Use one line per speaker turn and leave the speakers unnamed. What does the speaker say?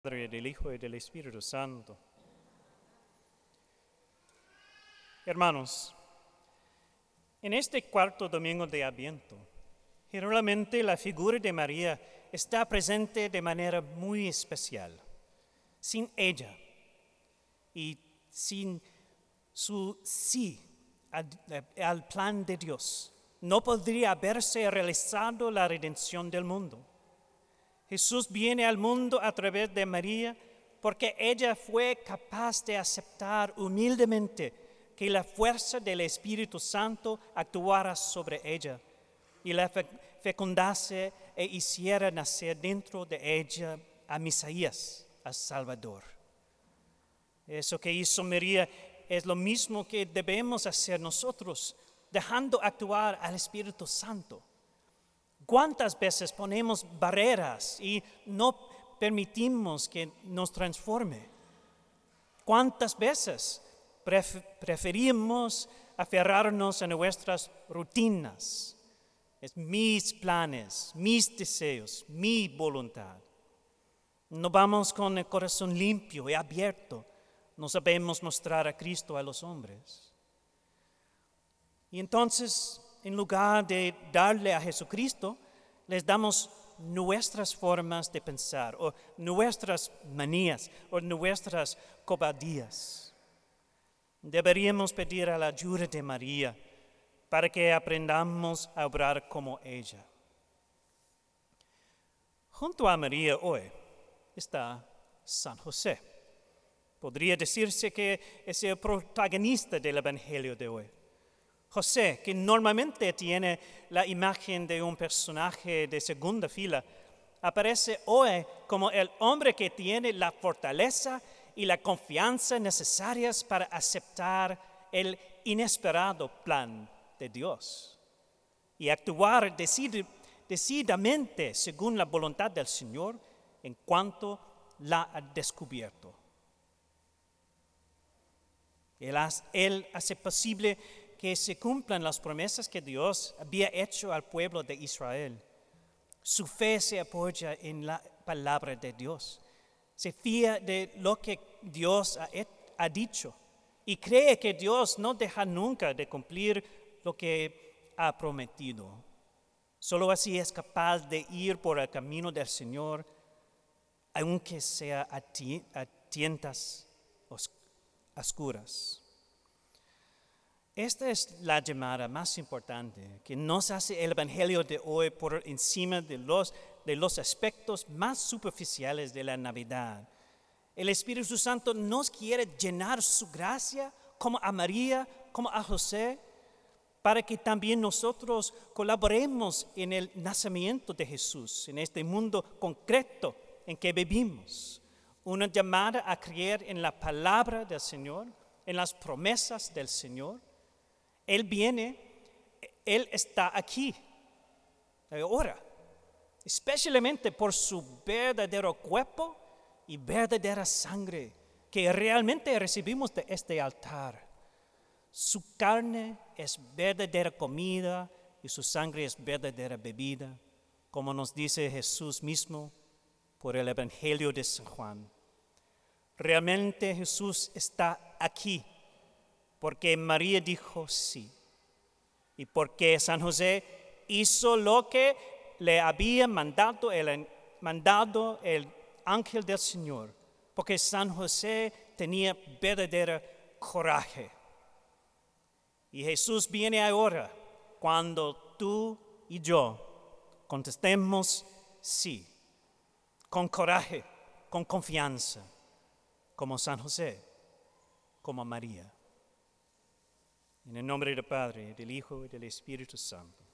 Padre, del Hijo y del Espíritu Santo. Hermanos, en este cuarto domingo de Adviento, generalmente la figura de María está presente de manera muy especial. Sin ella y sin su sí al plan de Dios, no podría haberse realizado la redención del mundo. Jesús viene al mundo a través de María porque ella fue capaz de aceptar humildemente que la fuerza del Espíritu Santo actuara sobre ella y la fecundase e hiciera nacer dentro de ella a Mesías, a Salvador. Eso que hizo María es lo mismo que debemos hacer nosotros, dejando actuar al Espíritu Santo. ¿Cuántas veces ponemos barreras y no permitimos que nos transforme? ¿Cuántas veces preferimos aferrarnos a nuestras rutinas? Es mis planes, mis deseos, mi voluntad. No vamos con el corazón limpio y abierto. No sabemos mostrar a Cristo a los hombres. Y entonces, en lugar de darle a Jesucristo, les damos nuestras formas de pensar, o nuestras manías, o nuestras cobardías. Deberíamos pedir a la ayuda de María para que aprendamos a obrar como ella. Junto a María hoy está San José. Podría decirse que es el protagonista del Evangelio de hoy. José, que normalmente tiene la imagen de un personaje de segunda fila, aparece hoy como el hombre que tiene la fortaleza y la confianza necesarias para aceptar el inesperado plan de Dios y actuar decididamente según la voluntad del Señor en cuanto la ha descubierto. Él hace posible que se cumplan las promesas que Dios había hecho al pueblo de Israel. Su fe se apoya en la palabra de Dios. Se fía de lo que Dios ha dicho y cree que Dios no deja nunca de cumplir lo que ha prometido. Solo así es capaz de ir por el camino del Señor, aunque sea a tientas oscuras. Esta es la llamada más importante que nos hace el Evangelio de hoy por encima de los aspectos más superficiales de la Navidad. El Espíritu Santo nos quiere llenar su gracia como a María, como a José, para que también nosotros colaboremos en el nacimiento de Jesús, en este mundo concreto en que vivimos. Una llamada a creer en la palabra del Señor, en las promesas del Señor. Él viene, Él está aquí, ahora, especialmente por su verdadero cuerpo y verdadera sangre que realmente recibimos de este altar. Su carne es verdadera comida y su sangre es verdadera bebida, como nos dice Jesús mismo por el Evangelio de San Juan. Realmente Jesús está aquí, porque María dijo sí, y porque San José hizo lo que le había mandado el ángel del Señor, porque San José tenía verdadero coraje. Y Jesús viene ahora cuando tú y yo contestemos sí, con coraje, con confianza, como San José, como María. En el nombre del Padre, del Hijo y del Espíritu Santo.